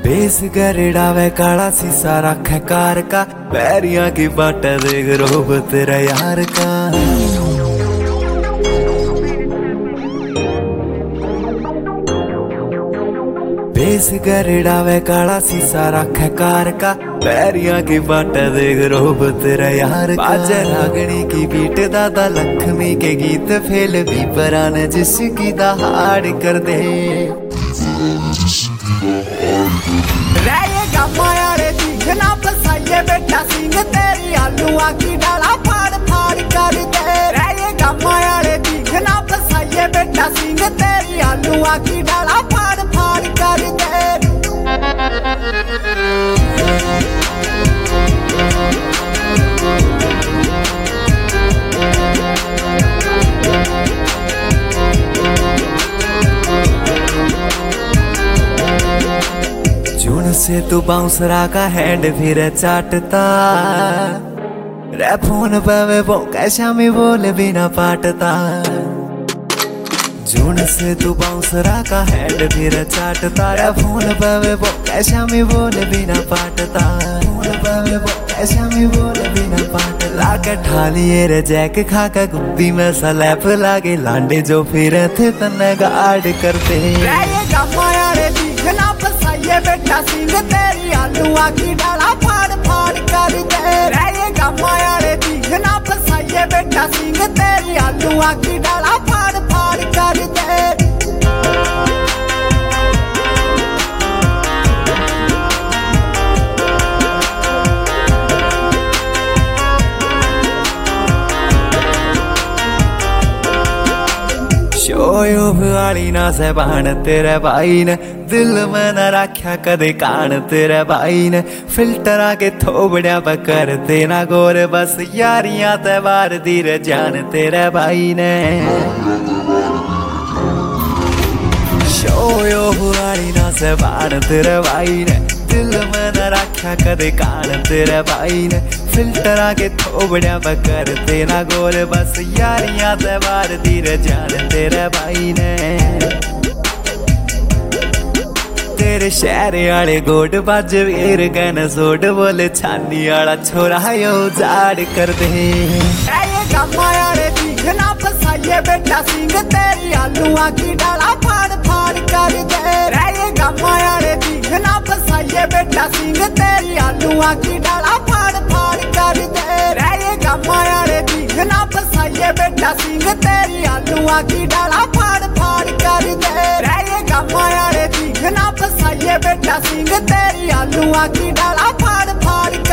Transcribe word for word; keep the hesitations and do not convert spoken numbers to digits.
Base गरेड़ा वे काला शीशा रखे कार का, पैरियां की बाट देख रोब तेरा यार का। बेस गरेड़ा वे काला शीशा रखे कार का, पैरियां की बाट देख रोब तेरा यार का। बाजे रागनी की बीट दादा लक्ष्मी के गीत फेल भी परान जिसकी दहाड़ कर दे। रहेगा माया रे दिखना फसाइए बेटा सिंह तेरी आलूआ की डाला फाड़ फाड़ कर दे। रहेगा माया रे दिखना फसाइए बेटा सिंह तेरी आलूआ की डाला फाड़ फाड़ कर दे। जून से तू बाउंसरा का हैंड फिर चाटता, रे फोन पे वे वो कैसा में बोल बिना पाटता। जून से तू बाउंसरा का हैंड फिर चाटता, रे फोन पे वे वो कैसा में बोल बिना पाटता। फोन पे वे वो कैसा में बोल बिना पाटता। लाके ठालिए रे जैक खा के गुद्दी में सलैप लागे लांडे जो फिर थे तन्ने गार्ड करते। रहेगा माया रे दिखना फसाइए बेटा सिंह तेरी आलूआ की डाला फाड़ फाड़ कर दे। रहेगा माया रे दिखना फसाइए बेटा सिंह तेरी आलूआ की डाला फाड़ फाड़ कर दे। शोयो वाली ना से बहन तेरे भाई ने, दिल में न रखा कदे कान तेरे भाई ने। फिल्टर आके थोबड़िया बकर तेना गोर बस यारियां ते बार दीर जान तेरे भाई ने। शोयो वाली ना से बहन तेरे भाई ने, दिल में न रखा कदे कान तेरे भाई ने। फिल्टर आके थोबड़िया बकर तेना गोर बस यारियां ते बार दीर जान तेरे भाई ने। तेरे शहर आले गोड बाज वीर गन सोड बोले छानी आला छोरा यो जाड़ कर दे। रहेगा माया रे दिखना फसाइए बेटा सिंह तेरी आलूआ की डाला फाड़ फाड़ कर दे। रहेगा माया रे दिखना फसाइए बेटा सिंह तेरी आलूआ की डाला फाड़ फाड़ कर दे। रहेगा माया रे दिखना फसाइए बेटा सिंह तेरी आलूआ की डाला फाड़ फाड़ कर दे। रहेगा माया रे दिखना फसाइए बेटा सिंह तेरी आलूआ की डाला फाड़ फाड़